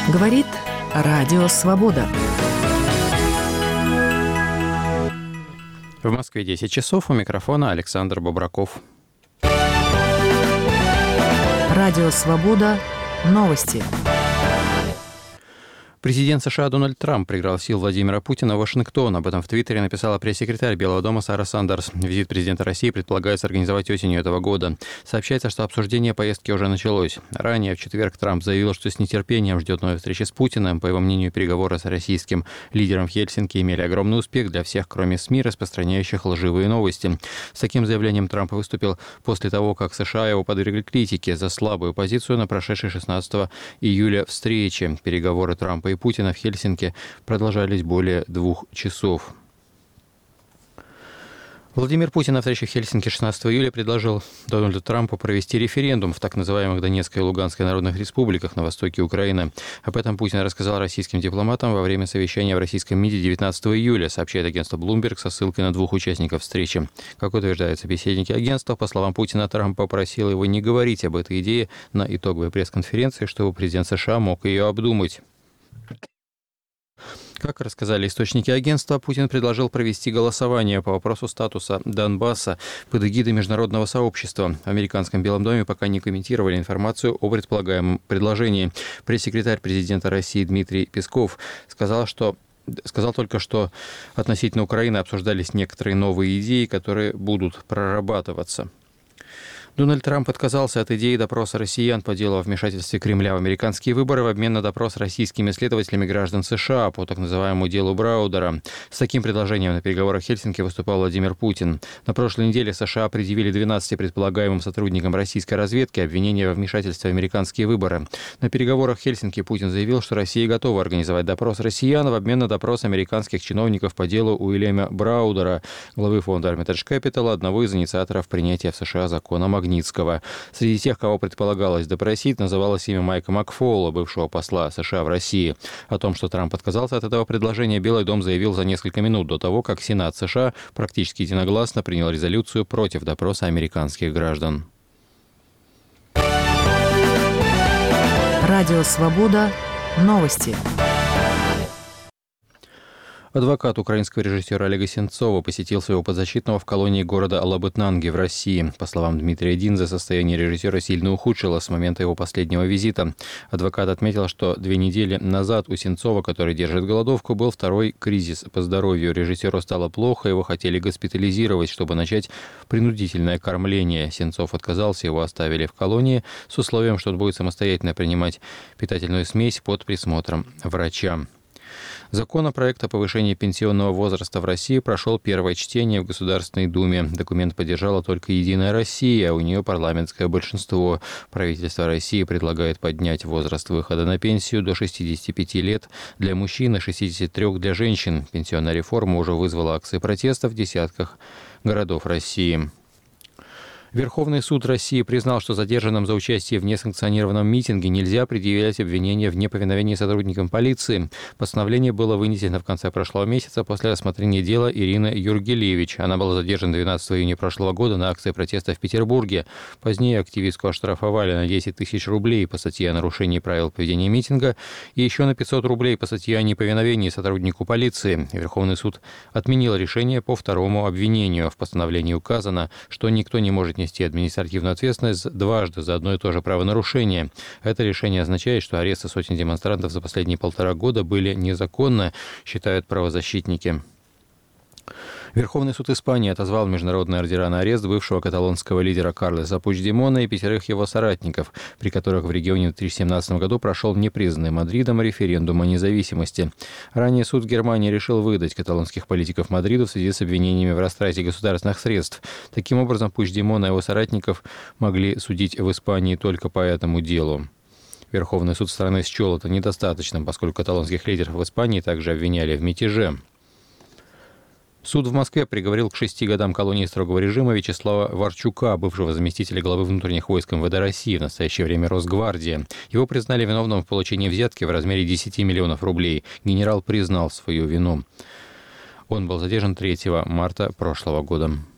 Говорит Радио Свобода. В Москве 10 часов. У микрофона Александр Бобраков. Радио Свобода. Новости. Президент США Дональд Трамп пригласил Владимира Путина в Вашингтон. Об этом в Твиттере написала пресс-секретарь Белого дома Сара Сандерс. Визит президента России предполагается организовать осенью этого года. Сообщается, что обсуждение поездки уже началось. Ранее в четверг Трамп заявил, что с нетерпением ждет новой встречи с Путиным. По его мнению, переговоры с российским лидером в Хельсинки имели огромный успех для всех, кроме СМИ, распространяющих лживые новости. С таким заявлением Трамп выступил после того, как США его подвергли критике за слабую позицию на прошедшей 16 июля встрече. Переговоры Трампа и Путина в Хельсинки продолжались более 2 часов. Владимир Путин на встрече в Хельсинки 16 июля предложил Дональду Трампу провести референдум в так называемых Донецкой и Луганской народных республиках на востоке Украины. Об этом Путин рассказал российским дипломатам во время совещания в российском МИДе 19 июля, сообщает агентство Bloomberg со ссылкой на 2 участников встречи. Как утверждают собеседники агентства, по словам Путина, Трамп попросил его не говорить об этой идее на итоговой пресс-конференции, чтобы президент США мог ее обдумать. Как рассказали источники агентства, Путин предложил провести голосование по вопросу статуса Донбасса под эгидой международного сообщества. В американском Белом доме пока не комментировали информацию о предполагаемом предложении. Пресс-секретарь президента России Дмитрий Песков сказал только, что относительно Украины обсуждались некоторые новые идеи, которые будут прорабатываться. Дональд Трамп отказался от идеи допроса россиян по делу о вмешательстве Кремля в американские выборы в обмен на допрос российскими следователями граждан США по так называемому делу Браудера. С таким предложением на переговорах в Хельсинки выступал Владимир Путин. На прошлой неделе США предъявили 12 предполагаемым сотрудникам российской разведки обвинения во вмешательстве в американские выборы. На переговорах в Хельсинки Путин заявил, что Россия готова организовать допрос россиян в обмен на допрос американских чиновников по делу Уильяма Браудера, главы фонда Hermitage Capital, одного из инициаторов принятия в США закона Магнитского. Среди тех, кого предполагалось допросить, называлось имя Майка Макфоула, бывшего посла США в России. О том, что Трамп отказался от этого предложения, Белый дом заявил за несколько минут до того, как Сенат США практически единогласно принял резолюцию против допроса американских граждан. Радио Свобода. Новости. Адвокат украинского режиссера Олега Сенцова посетил своего подзащитного в колонии города Алабытнанги в России. По словам Дмитрия Динзе, состояние режиссера сильно ухудшилось с момента его последнего визита. Адвокат отметил, что 2 недели назад у Сенцова, который держит голодовку, был второй кризис по здоровью. Режиссеру стало плохо, его хотели госпитализировать, чтобы начать принудительное кормление. Сенцов отказался, его оставили в колонии с условием, что он будет самостоятельно принимать питательную смесь под присмотром врача. Законопроект о повышении пенсионного возраста в России прошел первое чтение в Государственной Думе. Документ поддержала только «Единая Россия», а у нее парламентское большинство. Правительство России предлагает поднять возраст выхода на пенсию до 65 лет для мужчин и 63 для женщин. Пенсионная реформа уже вызвала акции протеста в десятках городов России. Верховный суд России признал, что задержанным за участие в несанкционированном митинге нельзя предъявлять обвинения в неповиновении сотрудникам полиции. Постановление было вынесено в конце прошлого месяца после рассмотрения дела Ирины Юргелевич. Она была задержана 12 июня прошлого года на акции протеста в Петербурге. Позднее активистку оштрафовали на 10 тысяч рублей по статье о нарушении правил поведения митинга и еще на 500 рублей по статье о неповиновении сотруднику полиции. Верховный суд отменил решение по второму обвинению. В постановлении указано, что никто не может нести административную ответственность дважды за одно и то же правонарушение. Это решение означает, что аресты сотен демонстрантов за последние 1,5 года были незаконны, считают правозащитники. Верховный суд Испании отозвал международные ордера на арест бывшего каталонского лидера Карлеса Пучдемона и 5 его соратников, при которых в регионе в 2017 году прошел непризнанный Мадридом референдум о независимости. Ранее суд Германии решил выдать каталонских политиков Мадриду в связи с обвинениями в растрате государственных средств. Таким образом, Пучдемона и его соратников могли судить в Испании только по этому делу. Верховный суд страны счел это недостаточным, поскольку каталонских лидеров в Испании также обвиняли в мятеже. Суд в Москве приговорил к 6 годам колонии строгого режима Вячеслава Варчука, бывшего заместителя главы внутренних войск МВД России, в настоящее время Росгвардии. Его признали виновным в получении взятки в размере 10 миллионов рублей. Генерал признал свою вину. Он был задержан 3 марта прошлого года.